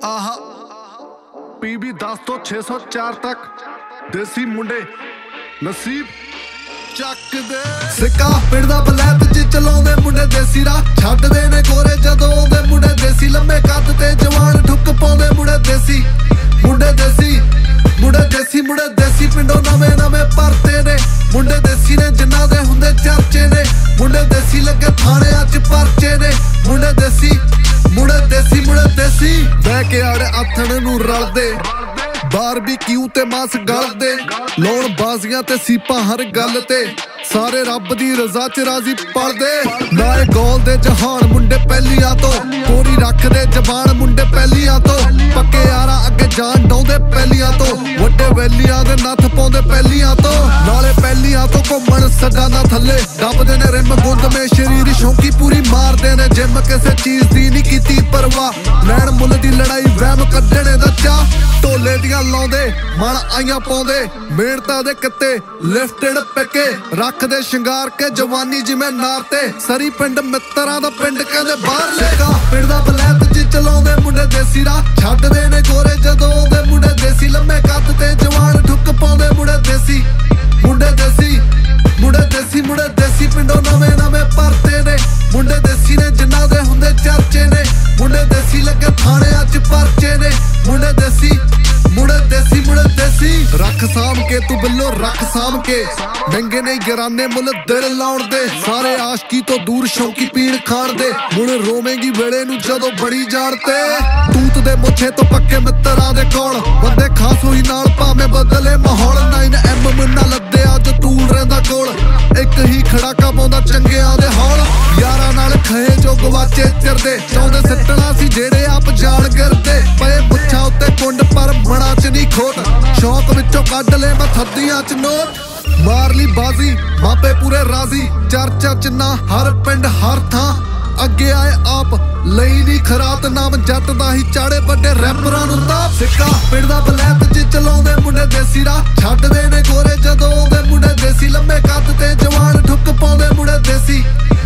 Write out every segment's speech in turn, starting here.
आहा PB 10 ਤੋਂ 604 ਤੱਕ ਦੇਸੀ ਮੁੰਡੇ ਨਸੀਬ ਚੱਕ ਦੇ ਸਿੱਕਾ ਪਿੰਡ ਦਾ ਬਲੈਤ ਚ ਚਲਾਉਂਦੇ ਮੁੰਡੇ ਦੇਸੀ ਰਾਹ ਛੱਡਦੇ ਨੇ ਗੋਰੇ ਜਦੋਂ ਆਉਂਦੇ ਮੁੰਡੇ ਦੇਸੀ ਲੰਮੇ ਕੱਦ ਤੇ ਜਵਾਨ ਠੁੱਕ ਪਾਉਂਦੇ ਮੁੰਡੇ ਦੇਸੀ ਮੁੰਡੇ ਦੇਸੀ ਮੁੰਡੇ ਦੇਸੀ ਪਿੰਡੋਂ ਨਵੇਂ ਪਰਤੇ ਨੇ ਮੁੰਡੇ ਦੇਸੀ ਨੇ ਜਿਨ੍ਹਾਂ ਦੇ ਹੁੰਦੇ ਚਰਚੇ ਨੇ ਮੁੰਡੇ ਦੇਸੀ ਲੱਗੇ ਥਾਣਿਆਂ ਚ ਪਰਚੇ ਨੇ ਮੁੰਡੇ ਦੇਸੀ ਬਹਿ ਕੇ ਆੜੇ ਆਥਣ ਨੂੰ ਰਲਦੇ ਬਾਰਬੀਕਿਊ ਤੇ ਮਾਸ ਗਲਦੇ ਲਾਉਣ ਬਾਜ਼ੀਆਂ ਤੇ ਸੀਪਾਂ ਹਰ ਗੱਲ ਤੇ ਸਾਰੇ ਰੱਬ ਦੀ ਰਜ਼ਾ ਚ ਰਾਜ਼ੀ ਪਲਦੇ ਨਾਏ ਗੋਲ ਦੇ ਜਹਾਨ ਮੁੰਡੇ ਪਹਿਲੀਆਂ ਤੋਂ ਕੋਰੀ ਰੱਖਦੇ ਜ਼ਬਾਨ ਮੁੰਡੇ ਪਹਿਲੀਆਂ ਤੋਂ ਪੱਕੇ ਯਾਰਾਂ ਅੱਗੇ ਜਾਨ ਡਾਉਂਦੇ ਪਹਿਲੀਆਂ ਤੋਂ ਵੱਡੇ ਵੈਲੀਆਂ ਦੇ ਨੱਥ ਪਾਉਂਦੇ ਪਹਿਲੀਆਂ ਤੋਂ ਨਾਲੇ ਪਹਿਲੀਆਂ ਤੋਂ ਘੁੰਮਣ ਸਗਾਨਾ ਥੱਲੇ ਦੱਬਦੇ ਨੇ ਰਿਮ ਗੁੰਦਮੇ ਸ਼ਰੀਰ ਸ਼ੌਂਕੀ ਪੂਰੀ ਮਾਰਦੇ ਨੇ ਜਿੰਮ ਕਿਸੇ ਚੀਜ਼ ਦੀ ਨਹੀਂ ਕੀਤੀ ਪਰਵਾਹ ਲੈਣ ਮੁੱਲ ਦੀ ਲੜਾਈ ਵਹਿਮ ਕੱਢਣੇ ਦਾ ਚਾਹ ਢੋਲੇ ਦੀਆਂ ਲਾਉਂਦੇ ਮਨ ਆਈਆਂ ਪਾਉਂਦੇ ਮਿਹਨਤਾਂ ਦੇ ਕਿੱਤੇ ਲਿਫਟਡ ਪਿੱਕੇ ਰੱਖਦੇ ਸ਼ਿੰਗਾਰ ਕੇ ਜਵਾਨੀ ਜਿਵੇਂ ਨਾਰ ਤੇ ਸਰੀ ਪਿੰਡ ਮਿੱਤਰਾਂ ਦਾ ਪਿੰਡ ਕਹਿੰਦੇ ਬਾਹਰ ਲੈਗਾ ਪਿੰਡ ਦਾ ਬਲੈਤ ਚ ਚਲਾਉਂਦੇ ਮੁੰਡੇ ਦੇਸੀ ਰਾਹ ਛੱਡਦੇ ਨੇ ਗੋਰੇ ਜਦੋਂ ਆਉਂਦੇ ਮੁੰਡੇ ਦੇਸੀ ਲੰਮੇ ਕੱਦ ਤੇ ਜਵਾਨ ਠੁੱਕ ਪਾਉਂਦੇ ਮੁੰਡੇ ਦੇਸੀ ਮੁੰਡੇ ਦੇਸੀ ਪਿੰਡੋਂ ਨਵੇਂ ਪਰਤੇ ਨੇ ਮੁੰਡੇ ਦੇਸੀ ਨੇ ਜਿਨ੍ਹਾਂ ਦੇ ਹੁੰਦੇ ਚਰਚੇ ਨੇ ਮੁੰਡੇ ਦੇਸੀ ਲੱਗੇ ਥਾਣਿਆਂ ਚ ਪਰਚੇ ਨੇ ਮੁੰਡੇ ਦੇਸੀ ਰੱਖ ਸਾਂਭ ਕੇ ਤੂੰ ਬਿੱਲੋ ਰੱਖ ਸਾਂਭ ਕੇ ਮਹਿੰਗੇ ਨਹੀਂ ਗਿਰਾਨੇ ਮੁੱਲ ਦਿਲ ਲਾਉਣ ਦੇ ਸਾਰੇ ਆਸ਼ਕੀ ਤੋਂ ਦੂਰ ਸ਼ੌਂਕੀ ਪੀਣ ਖਾਣ ਦੇ ਹੁਣ ਰੋਵੇਂਗੀ ਵੇਲੇ ਨੂੰ ਜਦੋਂ ਬੜੀ ਜਾਣ ਤੇ ਤੂਤ ਦੇ ਮੁੱਛੇ ਤੋਂ ਪੱਕੇ ਮਿੱਤਰਾਂ ਦੇ ਕੋਲ ਬੰਦੇ ਖਾਸ ਹੋਈ ਨਾਲ ਭਾਵੇਂ ਬਦਲੇ ਮਾਹੌਲ 9M ਮੁੰਨਾ ਲੱਦਿਆ ਜੋ ਤੂਲ ਰਹਿੰਦਾ ਕੋਲ ਇੱਕ ਹੀ ਖੜਾਕਾ ਪਾਉਂਦਾ ਚੰਗਿਆਂ ਦੇ ਹੌਲ ਯਾਰਾਂ ਨਾਲ ਖਏ ਜੋ ਗਵਾਚੇ ਚਿਰਦੇ ਚਾਹੁੰਦੇ ਸਿੱਟਣਾ ਸੀ ਜਿਹੜੇ ਆਪ ਜਾਣ ਗਿਰਦੇ ਪਏ ਮੁੱਛਾਂ ਉੱਤੇ ਕੁੰਡ ਪਰ ਮਣਾ ਚ ਨਹੀਂ ਖੋਟ ਸ਼ੌਕ ਵਿੱਚੋਂ ਕੱਢ ਲੈ ਮੈਂ ਥੱਦੀਆਂ ਚ ਨੋਟ ਮਾਰ ਲਈ ਬਾਜ਼ੀ ਮਾਪੇ ਪੂਰੇ ਰਾਜ਼ੀ ਚਰਚਾ ਚ ਨਾ ਹਰ ਪਿੰਡ ਹਰ ਥਾਂ ਅੱਗੇ ਆਏ ਆਪ ਲਈ ਨਹੀਂ ਖਰਾਤ ਨਾਮ ਜੱਟ ਦਾ ਹੀ ਚਾੜੇ ਵੱਡੇ ਰੈਪਰਾਂ ਨੂੰ ਤਾਂ ਸਿੱਕਾ ਪਿੰਡ ਦਾ ਬਲੈਤ ਚ ਚਲਾਉਂਦੇ ਮੁੰਡੇ ਦੇਸੀ ਰਾਹ ਛੱਡਦੇ ਨੇ ਗੋਰੇ ਜਦੋਂ ਆਉਂਦੇ ਮੁੰਡੇ ਦੇਸੀ ਲੰਮੇ ਕੱਦ ਤੇ ਜਵਾਨ ਠੁੱਕ ਪਾਉਂਦੇ ਮੁੰਡੇ ਦੇਸੀ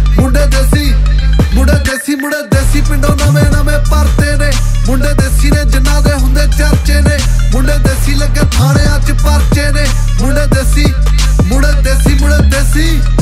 ਮੁੰਡੇ ਦੇਸੀ ਪਿੰਡੋਂ ਨਵੇਂ ਪਰਤੇ ਨੇ ਮੁੰਡੇ ਦੇਸੀ ਨੇ ਜਿਨ੍ਹਾਂ ਦੇ ਹੁੰਦੇ ਚਰਚੇ ਨੇ ਮੁੰਡੇ ਦੇਸੀ ਲੱਗੇ ਥਾਣਿਆਂ ਚ ਪਰਚੇ ਨੇ ਮੁੰਡੇ ਦੇਸੀ